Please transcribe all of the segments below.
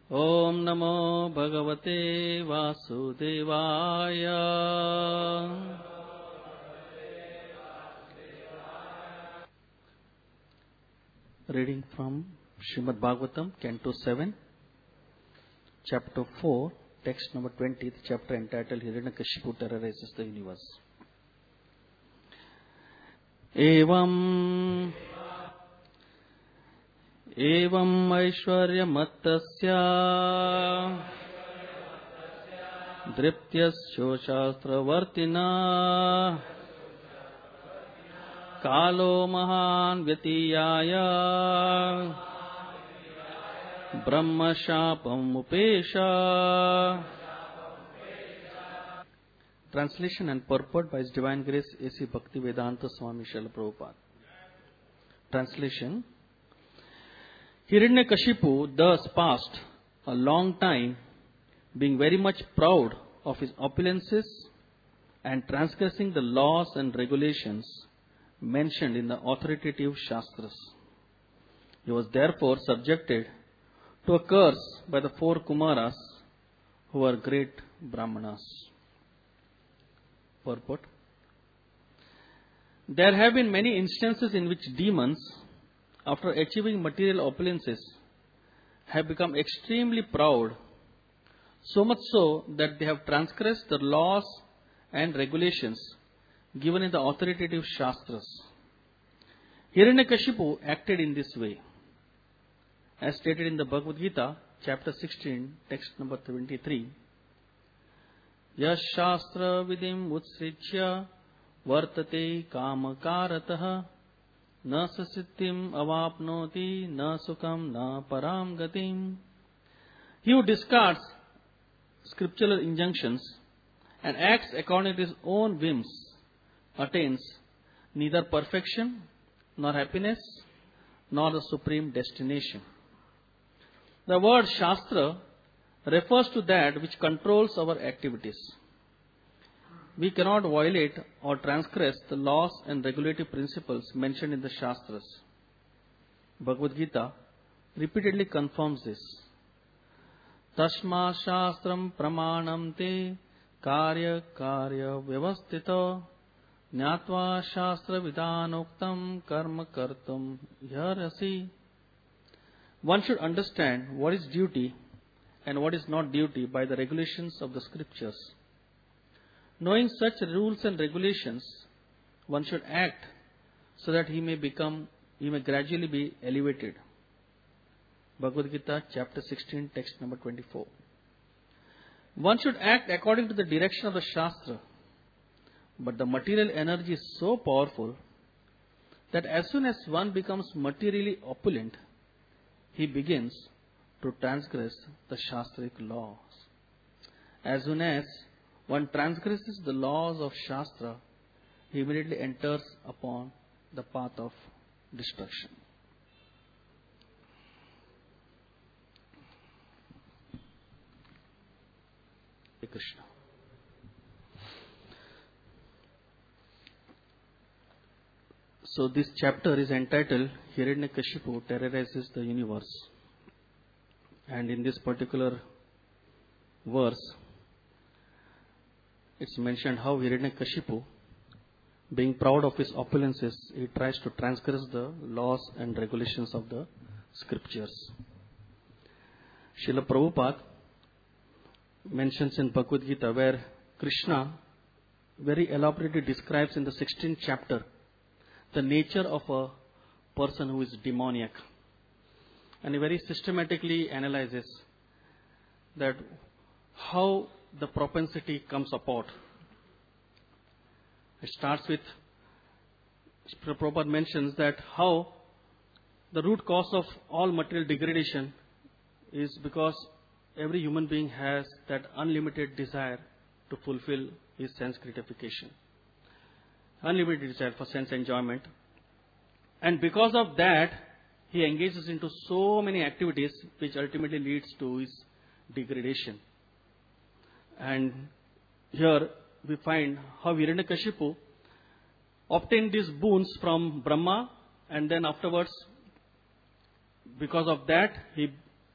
Om Namo Bhagavate Vasudevaya. Reading from Srimad Bhagavatam, Canto 7, Chapter 4, text number 20, the chapter entitled Hiranyakashipu Terrorizes the Universe. Evam Aishwaryamattasya Driptyasya Shastravartina Kalo Mahan Vyatiyaya Brahma Shapam Upesha. Translation and purport by His Divine Grace A.C. Bhaktivedanta Swami Srila Prabhupada. Translation. Hiranyakashipu thus passed a long time being very much proud of his opulences and transgressing the laws and regulations mentioned in the authoritative Shastras. He was therefore subjected to a curse by the 4 Kumaras who were great Brahmanas. Purport. There have been many instances in which demons, after achieving material opulences, have become extremely proud, so much so that they have transgressed the laws and regulations given in the authoritative Shastras. Hiranyakashipu acted in this way. As stated in the Bhagavad Gita, chapter 16, text number 23, Yash Shastra Vidim Utsrichya Vartate Kamakaratah Na Sasittim Avapnoti Na Sukham Na Param Gatim. He who discards scriptural injunctions and acts according to his own whims attains neither perfection, nor happiness, nor the supreme destination. The word Shastra refers to that which controls our activities. We cannot violate or transgress the laws and regulative principles mentioned in the Shastras. Bhagavad Gita repeatedly confirms this. Tasma Shastram Pramanam Te Karya Vyavastita Nyatva Shastra Vidanoktam Karma Kartum Yarasi. One should understand what is duty and what is not duty by the regulations of the scriptures. Knowing such rules and regulations, one should act so that he may gradually be elevated. Bhagavad Gita, chapter 16, text number 24. One should act according to the direction of the Shastra, but the material energy is so powerful that as soon as one becomes materially opulent, he begins to transgress the Shastric laws. As soon as one transgresses the laws of Shastra, he immediately enters upon the path of destruction. Krishna. So this chapter is entitled Hiranyakashipu Terrorizes the Universe. And in this particular verse, it's mentioned how Hiranyakashipu, being proud of his opulences, he tries to transgress the laws and regulations of the scriptures. Srila Prabhupada mentions in Bhagavad Gita where Krishna very elaborately describes in the 16th chapter the nature of a person who is demoniac. And he very systematically analyzes that how the propensity comes about. It starts with, Prabhupada mentions that how the root cause of all material degradation is because every human being has that unlimited desire to fulfill his sense gratification. Unlimited desire for sense enjoyment. And because of that, he engages into so many activities which ultimately leads to his degradation. And here we find how Hiranyakashipu obtained these boons from Brahma, and then afterwards, because of that, he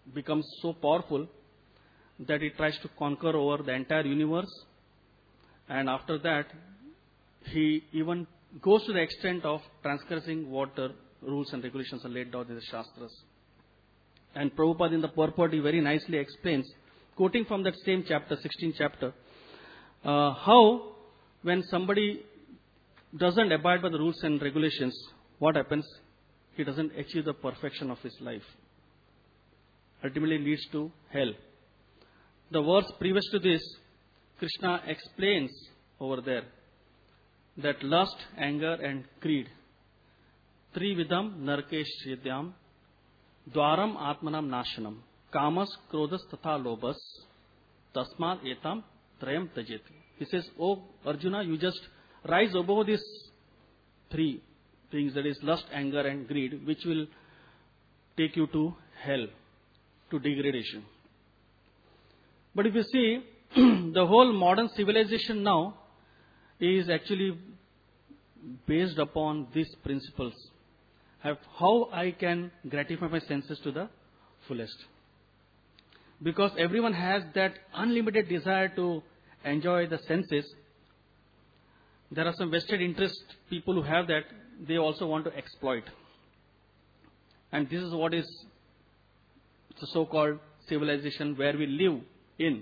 becomes so powerful that it tries to conquer over the entire universe. And after that, he even goes to the extent of transgressing what the rules and regulations are laid down in the Shastras. And Prabhupada in the purport, he very nicely explains, quoting from that same chapter, 16th chapter, how when somebody doesn't abide by the rules and regulations, what happens? He doesn't achieve the perfection of his life. Ultimately leads to hell. The verse previous to this, Krishna explains over there that lust, anger and greed, trividam narkesh yidyam, dwaram atmanam nashanam, kamas, krodas tatha lobas, tasmad etam trayam tajet. He says, oh Arjuna, you just rise above these three things, that is lust, anger and greed, which will take you to hell, to degradation. But if you see, the whole modern civilization now is actually based upon these principles. How I can gratify my senses to the fullest. Because everyone has that unlimited desire to enjoy the senses. There are some vested interest people who have that, they also want to exploit. And this is what is the so-called civilization where we live in.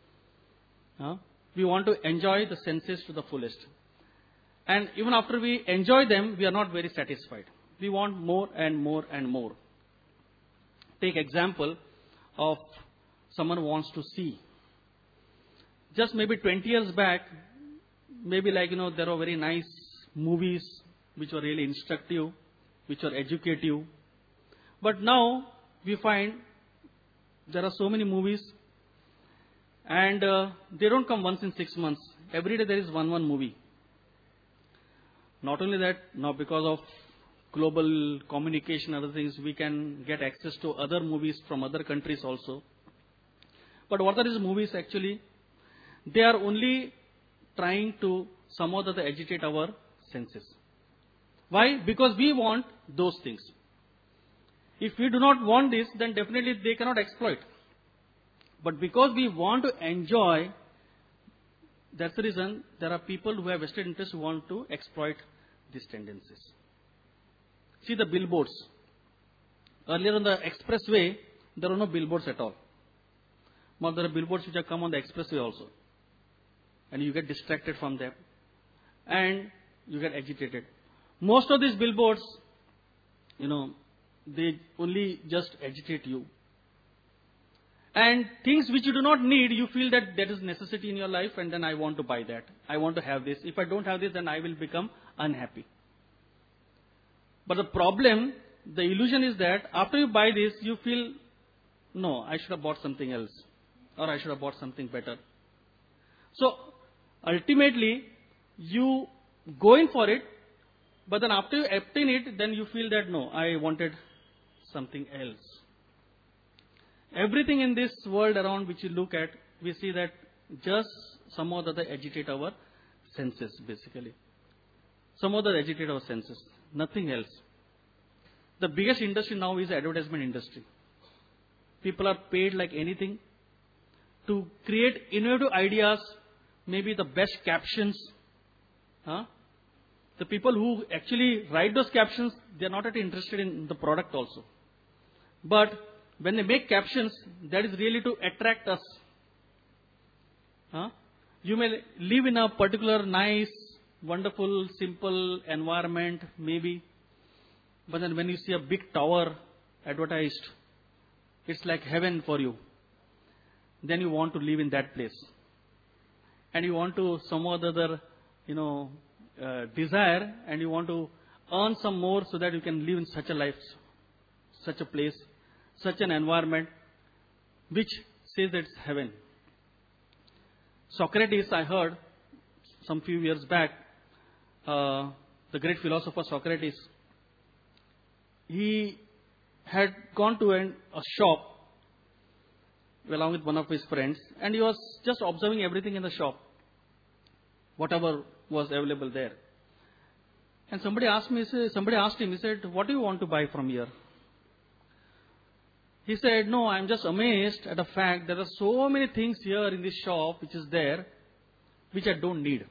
We want to enjoy the senses to the fullest. And even after we enjoy them, we are not very satisfied. We want more and more and more. Take example of someone who wants to see. Just maybe 20 years back, maybe there were very nice movies which were really instructive, which were educative. But now we find there are so many movies and they don't come once in 6 months. Every day there is one movie. Not only that, now because of global communication and other things, we can get access to other movies from other countries also. But what are these movies actually? They are only trying to somehow agitate our senses. Why? Because we want those things. If we do not want this, then definitely they cannot exploit. But because we want to enjoy, that's the reason there are people who have vested interest who want to exploit these tendencies. See the billboards. Earlier on the expressway, there were no billboards at all. Now there are billboards which have come on the expressway also. And you get distracted from them. And you get agitated. Most of these billboards, they only just agitate you. And things which you do not need, you feel that there is necessity in your life and then I want to buy that. I want to have this. If I don't have this, then I will become unhappy. But the problem, the illusion is that after you buy this, you feel, no, I should have bought something else. Or I should have bought something better. So, ultimately, you go in for it, but then after you obtain it, then you feel that, no, I wanted something else. Everything in this world around which you look at, we see that just somehow that they agitate our senses, basically. Somehow that agitate our senses. Nothing else. The biggest industry now is the advertisement industry. People are paid like anything to create innovative ideas, maybe the best captions. The people who actually write those captions, they are not at interested in the product also. But when they make captions, that is really to attract us. You may live in a particular nice, wonderful, simple environment, maybe. But then when you see a big tower advertised, it's like heaven for you. Then you want to live in that place. And you want to some other, desire, and you want to earn some more so that you can live in such a life, such a place, such an environment, which says that it's heaven. Socrates, I heard some few years back, the great philosopher Socrates, he had gone to a shop along with one of his friends, and he was just observing everything in the shop, whatever was available there. And somebody asked him, he said, what do you want to buy from here? He said, no, I'm just amazed at the fact there are so many things here in this shop which is there, which I don't need.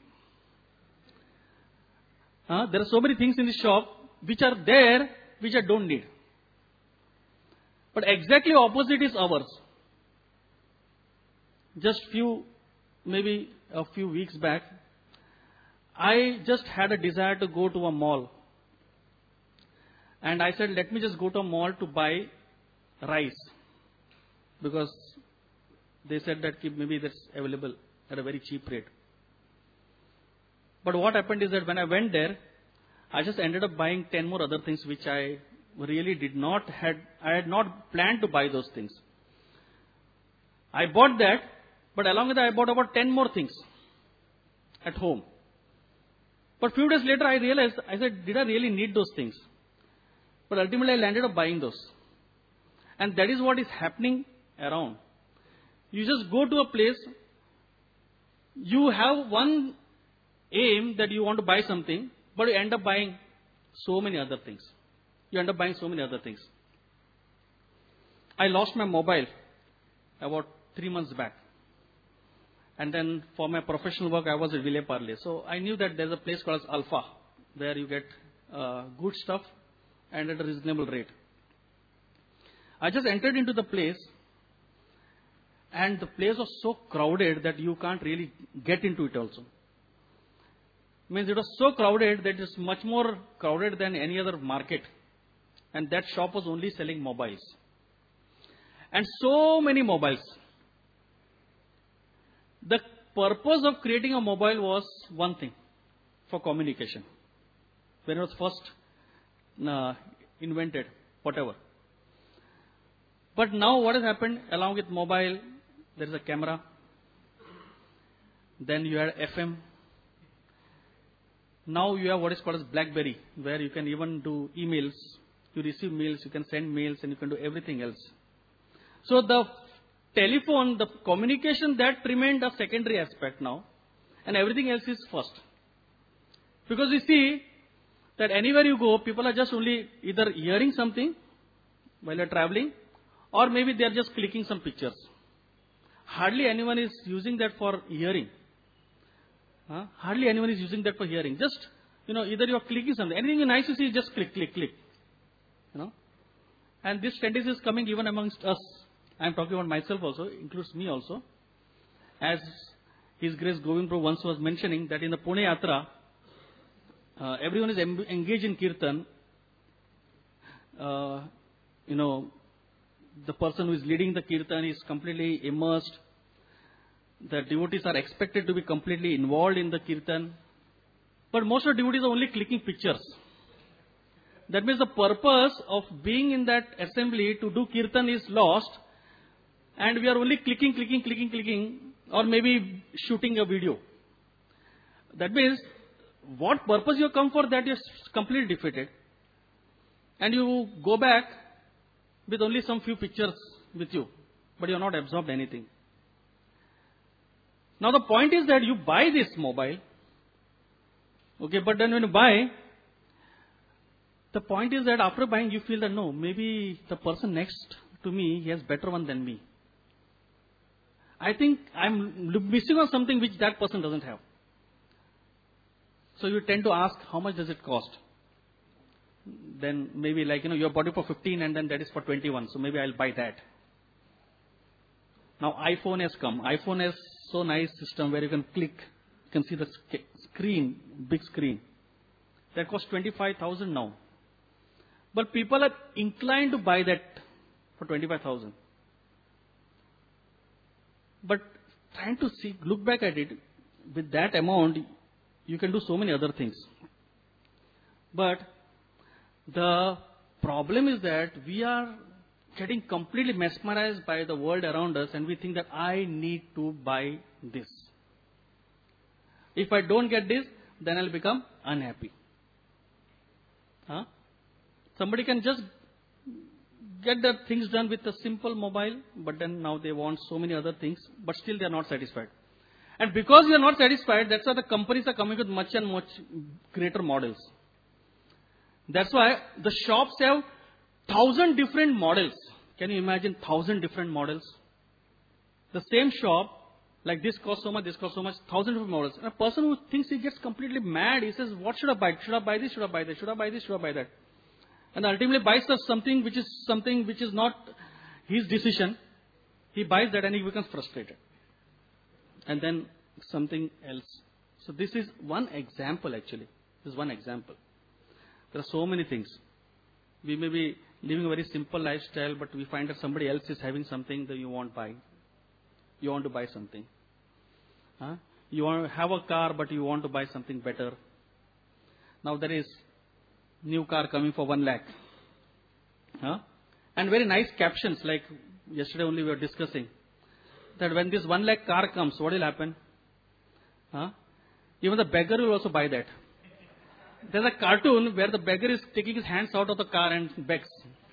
There are so many things in this shop which are there, which I don't need. But exactly opposite is ours. Just maybe a few weeks back, I just had a desire to go to a mall. And I said, let me just go to a mall to buy rice. Because they said that maybe that's available at a very cheap rate. But what happened is that when I went there, I just ended up buying 10 more other things which I really I had not planned to buy those things. I bought that, but along with that I bought about 10 more things at home. But few days later I realized, I said, did I really need those things? But ultimately I landed up buying those. And that is what is happening around. You just go to a place, you have one aim that you want to buy something, but you end up buying so many other things. I lost my mobile about 3 months back. And then for my professional work, I was at Ville Parle. So I knew that there's a place called Alpha, where you get good stuff and at a reasonable rate. I just entered into the place, and the place was so crowded that you can't really get into it also. Means it was so crowded that it's much more crowded than any other market. And that shop was only selling mobiles. And so many mobiles. The purpose of creating a mobile was one thing, for communication. When it was first invented, whatever. But now what has happened, along with mobile, there is a camera. Then you had FM. Now you have what is called as BlackBerry, where you can even do emails. You receive mails, you can send mails, and you can do everything else. So the telephone, the communication, that remained a secondary aspect now. And everything else is first. Because you see that anywhere you go, people are just only either hearing something while they're traveling, or maybe they're just clicking some pictures. Hardly anyone is using that for hearing. Hardly anyone is using that for hearing. Just, either you're clicking something. Anything nice you see, just click. And this tendency is coming even amongst us. I'm talking about myself also, includes me also. As His Grace Govind Prabhu once was mentioning that in the Pune Yatra, everyone is engaged in Kirtan. The person who is leading the Kirtan is completely immersed. The devotees are expected to be completely involved in the Kirtan. But most of the devotees are only clicking pictures. That means the purpose of being in that assembly to do Kirtan is lost. And we are only clicking, or maybe shooting a video. That means, what purpose you come for, that is completely defeated. And you go back with only some few pictures with you, but you are not absorbed anything. Now the point is that you buy this mobile, okay, but then when you buy, the point is that after buying you feel that no, maybe the person next to me, he has better one than me. I think I'm missing on something which that person doesn't have. So you tend to ask, how much does it cost? Then maybe you bought it for 15 and then that is for 21. So maybe I'll buy that. Now iPhone has come. iPhone has so nice system where you can click, you can see the screen, big screen. That costs 25,000 now. But people are inclined to buy that for 25,000. But trying to look back at it, with that amount, you can do so many other things. But the problem is that we are getting completely mesmerized by the world around us and we think that I need to buy this. If I don't get this, then I'll become unhappy. Somebody can just get the things done with a simple mobile, but then now they want so many other things, but still they are not satisfied. And because you are not satisfied, that's why the companies are coming with much and much greater models. That's why the shops have 1,000 different models, Can you imagine 1,000 different models? The same shop, like this costs so much, 1,000 different models. And a person who thinks he gets completely mad, he says, what should I buy? Should I buy this? Should I buy that? Should I buy this? Should I buy that? And ultimately buys something which is not his decision. He buys that and he becomes frustrated. And then something else. So this is one example actually. This is one example. There are so many things. We may be living a very simple lifestyle, but we find that somebody else is having something that you want to buy. You want to buy something. You want to have a car, but you want to buy something better. Now there is new car coming for 1 lakh. And very nice captions, like yesterday only we were discussing, that when this 1 lakh car comes, what will happen? Even the beggar will also buy that. There's a cartoon where the beggar is taking his hands out of the car and begs.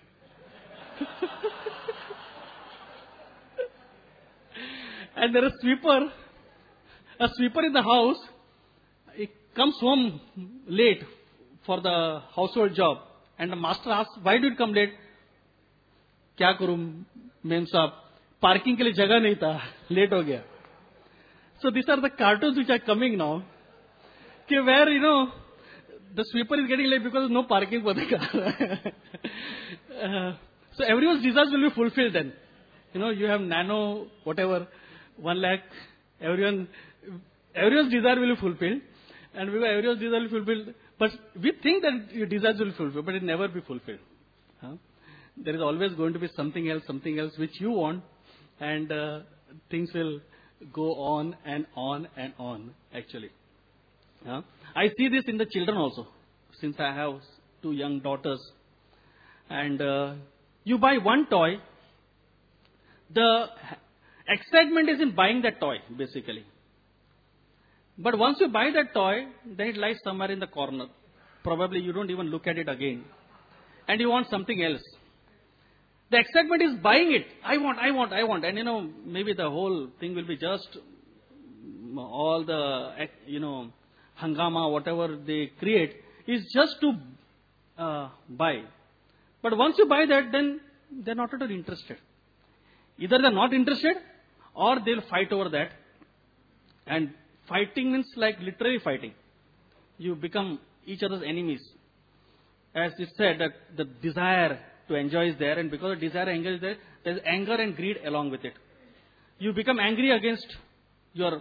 And there is a sweeper in the house. He comes home late for the household job. And the master asks, why did you come late? Kya karu, mem sahab? Parking ke liye jagah nahi tha. Late ho gaya. So these are the cartoons which are coming now. Where, the sweeper is getting late because there's no parking for the car. So everyone's desires will be fulfilled then. You have nano, whatever, 1 lakh, everyone's desire will be fulfilled. And because everyone's desire will be fulfilled, but we think that your desires will be fulfilled, but it never be fulfilled. There is always going to be something else which you want, and things will go on and on and on, actually. I see this in the children also, since I have 2 young daughters. And you buy one toy, the excitement is in buying that toy, basically. But once you buy that toy, then it lies somewhere in the corner. Probably you don't even look at it again. And you want something else. The excitement is buying it. I want. And maybe the whole thing will be just all the, hangama, whatever they create, is just to buy. But once you buy that, then they're not at all interested. Either they're not interested, or they'll fight over that. And fighting means like literally fighting. You become each other's enemies. As it said, that the desire to enjoy is there, and because the desire to enjoy is there, there's anger and greed along with it. You become angry against your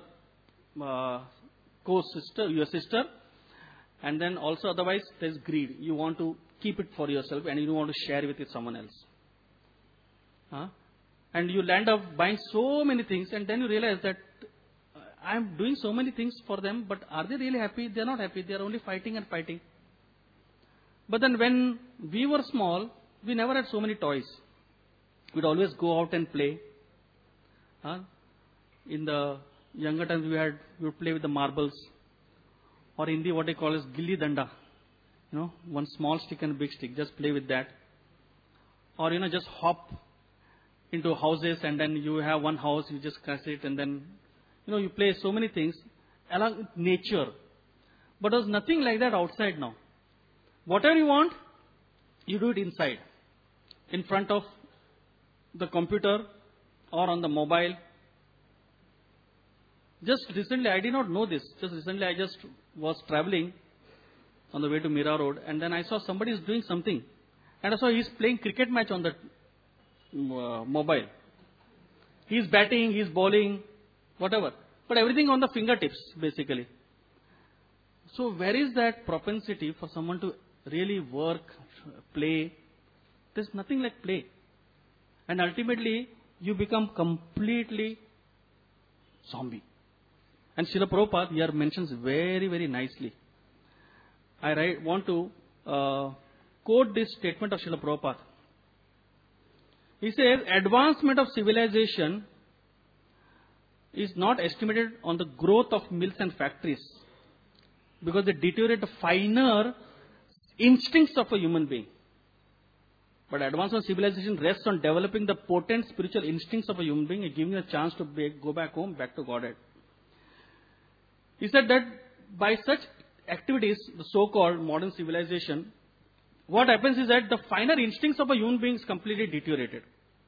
your sister, and then also otherwise there's greed. You want to keep it for yourself and you don't want to share it with someone else. And you land up buying so many things, and then you realize that I'm doing so many things for them, but are they really happy? They're not happy. They're only fighting and fighting. But then when we were small, we never had so many toys. We'd always go out and play. In the younger times, we would play with the marbles. Or in Hindi, what they call is gilli danda. One small stick and a big stick. Just play with that. Or, just hop into houses, and then you have one house, you just crash it, and then, you play so many things along with nature. But there's nothing like that outside now. Whatever you want, you do it inside. In front of the computer or on the mobile. Just recently, I did not know this. Just recently, I just was traveling on the way to Mira Road, and then I saw somebody is doing something. And I saw he's playing cricket match on the mobile. He's batting, he's bowling, whatever. But everything on the fingertips, basically. So where is that propensity for someone to really work, play? There's nothing like play. And ultimately, you become completely zombie. And Srila Prabhupada here mentions very, very nicely. I want to quote this statement of Srila Prabhupada. He says, advancement of civilization is not estimated on the growth of mills and factories, because they deteriorate the finer instincts of a human being. But advancement of civilization rests on developing the potent spiritual instincts of a human being and giving a chance to go back home, back to Godhead. He said that by such activities, the so-called modern civilization, what happens is that the finer instincts of a human being is completely deteriorated.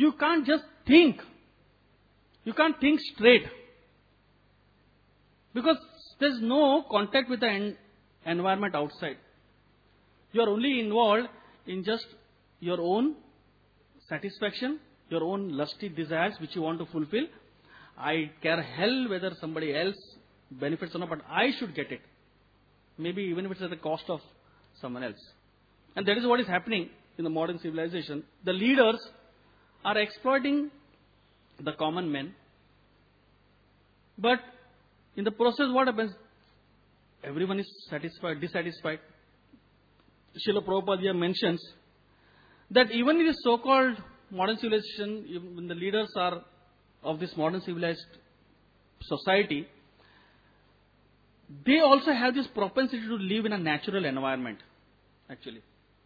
you can't just think. You can't think straight. Because there's no contact with the environment outside. You are only involved in just your own satisfaction, your own lusty desires which you want to fulfill. I care hell whether somebody else benefits or not, but I should get it. Maybe even if it's at the cost of someone else. And that is what is happening in the modern civilization. The leaders are exploiting the common men. But in the process, what happens? Everyone is dissatisfied. Srila Prabhupada here mentions that even in this so-called modern civilization, when the leaders are of this modern civilized society, they also have this propensity to live in a natural environment, actually.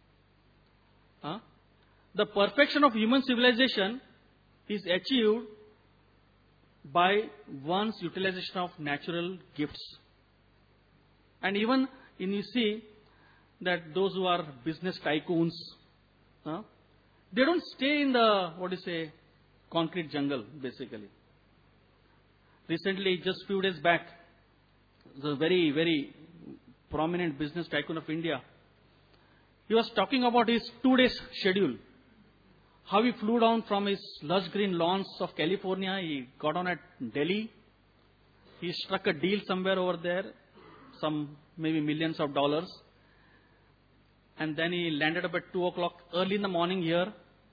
The perfection of human civilization is achieved by one's utilization of natural gifts. And even when you see that those who are business tycoons, they don't stay in the, concrete jungle, basically. Recently, just few days back, the very, very prominent business tycoon of India, he was talking about his 2 days schedule. How he flew down from his lush green lawns of California, he got on at Delhi, he struck a deal somewhere over there, some maybe millions of dollars, and then he landed up at 2 o'clock early in the morning here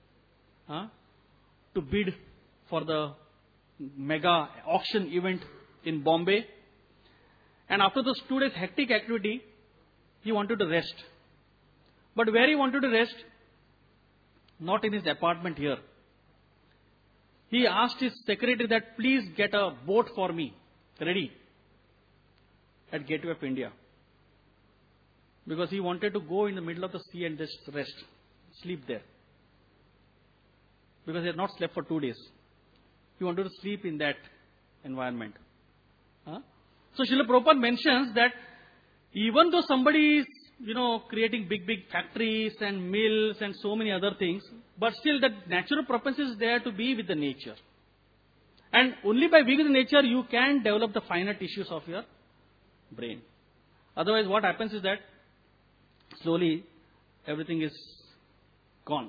to bid for the mega auction event in Bombay. And after those 2 days hectic activity, he wanted to rest. But where he wanted to rest? Not in his apartment here. He asked his secretary that please get a boat for me ready at Gateway of India. Because he wanted to go in the middle of the sea and just rest, sleep there. Because he had not slept for 2 days. He wanted to sleep in that environment. So Srila Prabhupada mentions that even though somebody is, creating big factories and mills and so many other things, but still that natural propensity is there to be with the nature. And only by being with the nature, you can develop the finer tissues of your brain. Otherwise, what happens is that slowly everything is gone.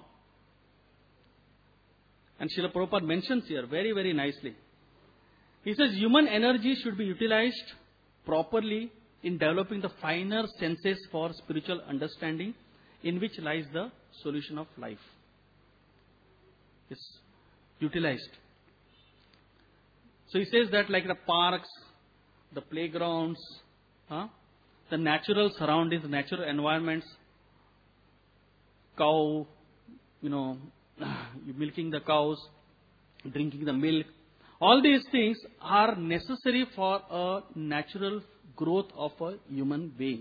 And Srila Prabhupada mentions here very, very nicely. He says human energy should be utilized properly in developing the finer senses for spiritual understanding, in which lies the solution of life. It's utilized. So he says that like the parks, the playgrounds, the natural surroundings, the natural environments, cow, milking the cows, drinking the milk, all these things are necessary for a natural growth of a human being.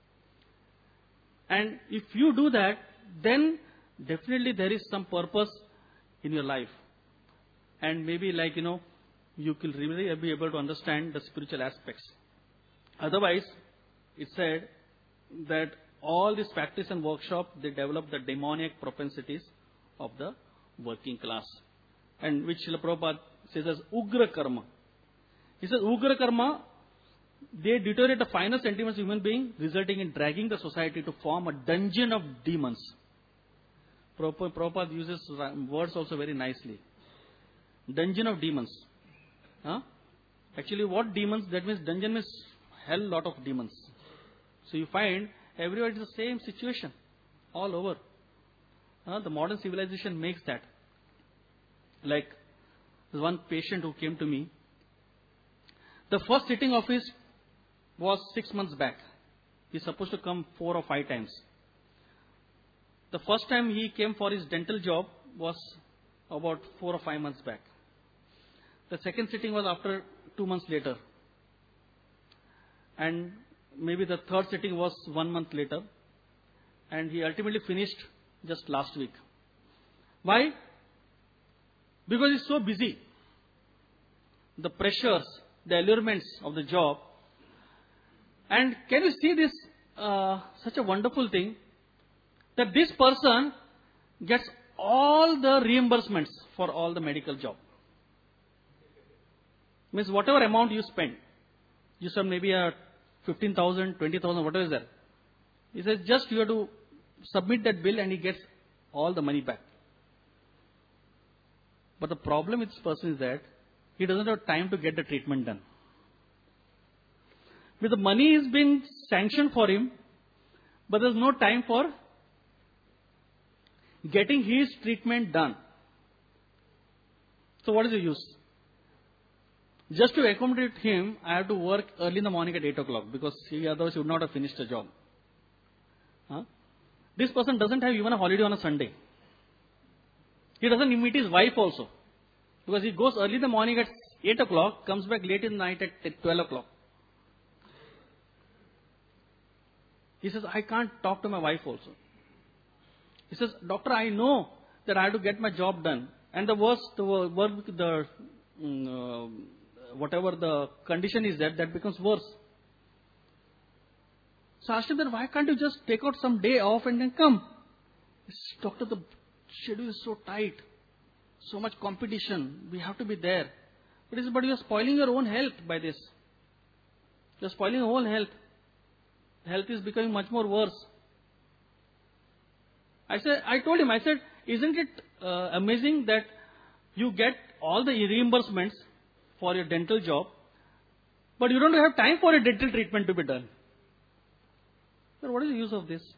And if you do that, then definitely there is some purpose in your life. And maybe you will really be able to understand the spiritual aspects. Otherwise, it said that all these practice and workshop, they develop the demoniac propensities of the working class. And which Srila Prabhupada says as Ugra Karma. He says Ugra Karma, they deteriorate the finer sentiments of human being, resulting in dragging the society to form a dungeon of demons. Prabhupada uses words also very nicely. Dungeon of demons. Actually, what demons? That means dungeon means hell lot of demons. So you find everybody is the same situation all over. The modern civilization makes that. Like there's one patient who came to me. The first sitting of his was 6 months back. He's supposed to come 4 or 5 times. The first time he came for his dental job was about 4 or 5 months back. The second sitting was after 2 months later. And maybe the third sitting was 1 month later. And he ultimately finished just last week. Why? Because he's so busy. The pressures, the allurements of the job. And can you see this, such a wonderful thing, that this person gets all the reimbursements for all the medical job. Means whatever amount you spend, you spend maybe a 15,000, 20,000, whatever is there. He says just you have to submit that bill and he gets all the money back. But the problem with this person is that he doesn't have time to get the treatment done. With the money is being sanctioned for him, but there's no time for getting his treatment done. So what is the use? Just to accommodate him, I have to work early in the morning at 8 o'clock because otherwise he would not have finished the job. This person doesn't have even a holiday on a Sunday. He doesn't meet his wife also. Because he goes early in the morning at 8 o'clock, comes back late in the night at 12 o'clock. He says, I can't talk to my wife also. He says, doctor, I know that I have to get my job done. And the worst, whatever the condition is that becomes worse. So I asked him, then why can't you just take out some day off and then come? He says, doctor, the schedule is so tight. So much competition. We have to be there. But he says, but you are spoiling your own health by this. You are spoiling your whole health. Health is becoming much more worse. I told him, isn't it amazing that you get all the reimbursements for your dental job, but you don't have time for a dental treatment to be done? So what is the use of this?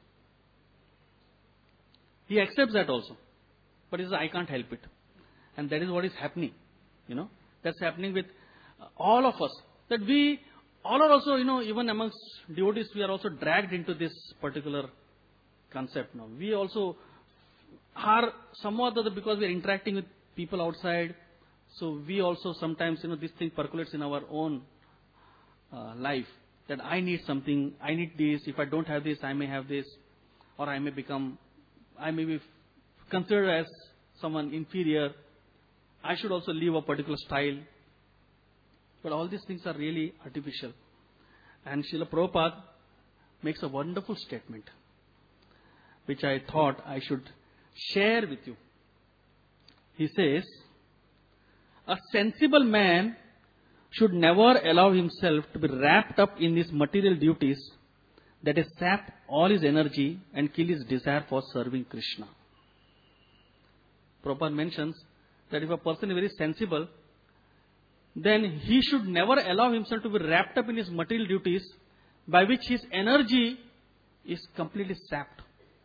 He accepts that also. But he says, I can't help it. And that is what is happening. That's happening with all of us. That we all are also, even amongst devotees, we are also dragged into this particular concept now. We also are somewhat other because we are interacting with people outside. So we also sometimes, this thing percolates in our own life. That I need something, I need this. If I don't have this, I may have this. Or I may be considered as someone inferior. I should also live a particular style. But all these things are really artificial. And Srila Prabhupada makes a wonderful statement, which I thought I should share with you. He says, a sensible man should never allow himself to be wrapped up in these material duties that has sapped all his energy and kill his desire for serving Krishna. Prabhupada mentions that if a person is very sensible, then he should never allow himself to be wrapped up in his material duties by which his energy is completely sapped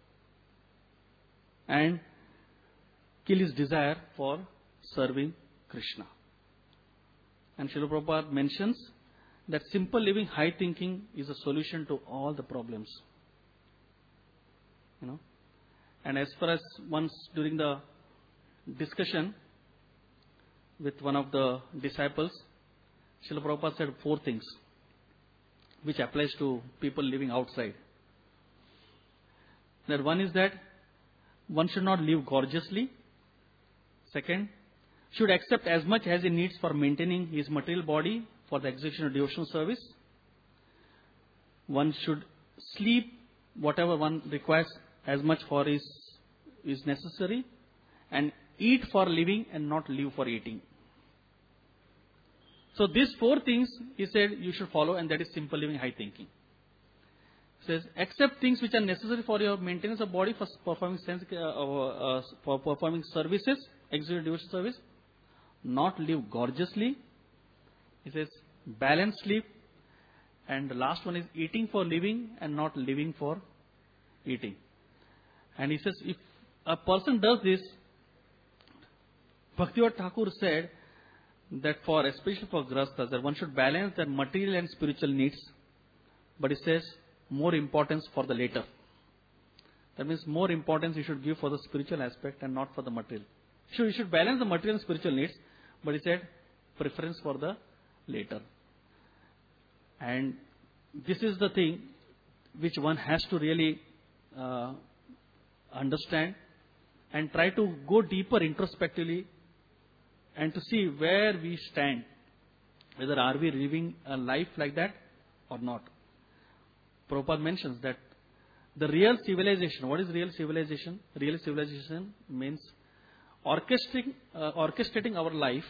and kill his desire for serving Krishna. And Srila Prabhupada mentions that simple living, high thinking is a solution to all the problems. And as far as once during the discussion with one of the disciples, Srila Prabhupada said 4 things which applies to people living outside. That one is that one should not live gorgeously. Second, should accept as much as he needs for maintaining his material body for the execution of devotional service. One should sleep whatever one requires as much for is necessary, and eat for living and not live for eating. So these 4 things he said you should follow, and that is simple living, high thinking. He says, accept things which are necessary for your maintenance of body, for performing services, executive devotional service. Not live gorgeously. He says, balance sleep. And the last one is eating for living and not living for eating. And he says, if a person does this, Bhaktivinoda Thakur said that especially for grasthas, that one should balance their material and spiritual needs. But he says, more importance for the later. That means more importance you should give for the spiritual aspect and not for the material. You should balance the material and spiritual needs, but he said, preference for the later. And this is the thing which one has to really understand and try to go deeper introspectively and to see where we stand. Whether are we living a life like that or not. Prabhupada mentions that the real civilization, what is real civilization? Real civilization means orchestrating our life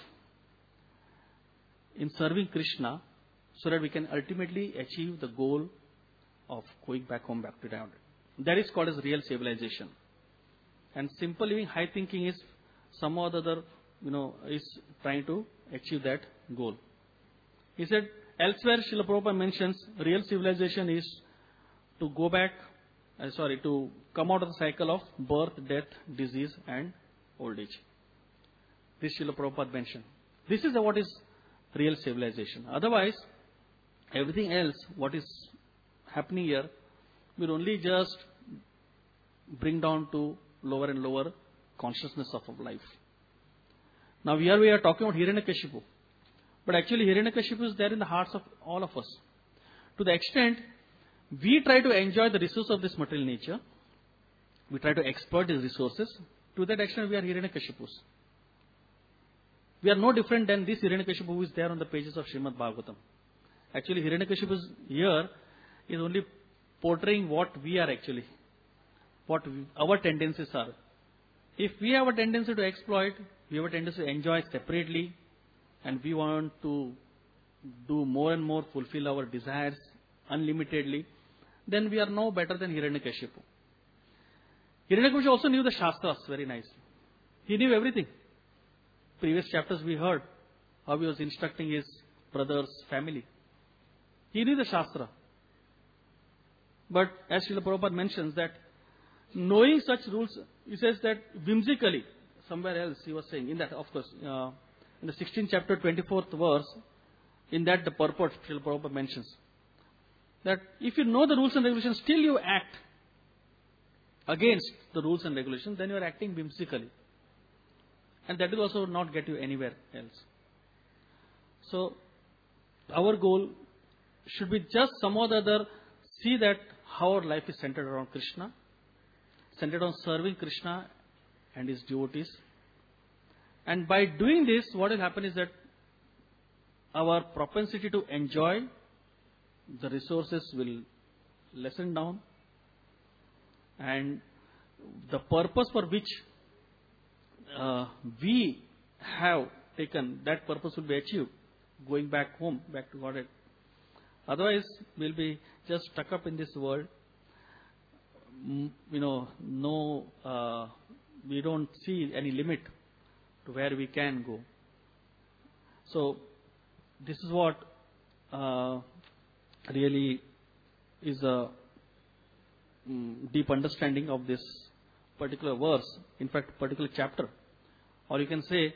in serving Krishna so that we can ultimately achieve the goal of going back home, back to Dhamma. That is called as real civilization. And simple living, high thinking is some or the other, is trying to achieve that goal. He said, elsewhere, Srila Prabhupada mentions real civilization is to go back, to come out of the cycle of birth, death, disease and old age. This Srila Prabhupada mentioned. This is what is real civilization. Otherwise, everything else, what is happening here, will only just bring down to lower and lower consciousness of life. Now here we are talking about Hiranyakashipu. But actually Hiranyakashipu is there in the hearts of all of us. To the extent we try to enjoy the resource of this material nature, we try to exploit these resources, to that extent we are Hiranyakashipus. We are no different than this Hiranyakashipu who is there on the pages of Srimad Bhagavatam. Actually Hiranyakashipu here is only portraying what we are actually, our tendencies are. If we have a tendency to exploit, we have a tendency to enjoy separately, and we want to do more and more, fulfill our desires unlimitedly, then we are no better than Hiranyakashipu. Hiranyakashipu also knew the Shastras very nicely. He knew everything. Previous chapters we heard how he was instructing his brother's family. He knew the Shastra. But as Srila Prabhupada mentions that knowing such rules, he says that whimsically, somewhere else he was saying, in that of course, in the 16th chapter, 24th verse, in that the purport Srila Prabhupada mentions, that if you know the rules and regulations, still you act against the rules and regulations, then you are acting whimsically. And that will also not get you anywhere else. So, our goal should be just some or the other, see that how our life is centered around Krishna, centered on serving Krishna and his devotees. And by doing this, what will happen is that our propensity to enjoy the resources will lessen down, and the purpose for which we have taken, that purpose will be achieved, going back home, back to Godhead. Otherwise, we'll be just stuck up in this world. We don't see any limit to where we can go. So, this is what really is a deep understanding of this particular verse, in fact, particular chapter. Or you can say,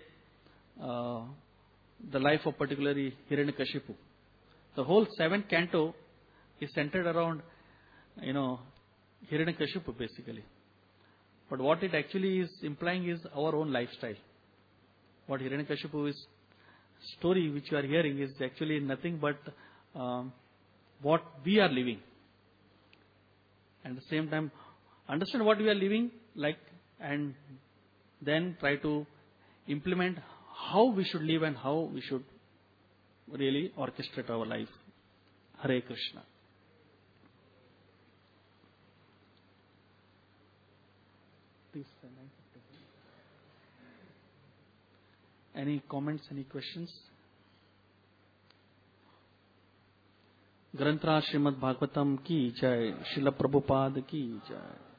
the life of particularly Hiranyakashipu. The whole 7th canto is centered around, Hiranyakashipu basically. But what it actually is implying is our own lifestyle. What Hiranyakashipu's story which you are hearing is actually nothing but what we are living. And at the same time, understand what we are living like, and then try to implement how we should live and how we should really orchestrate our life. Hare Krishna. Please, any comments, any questions? ग्रंथराज Shrimad Bhagavatam की जय, श्रील प्रभुपाद की जय.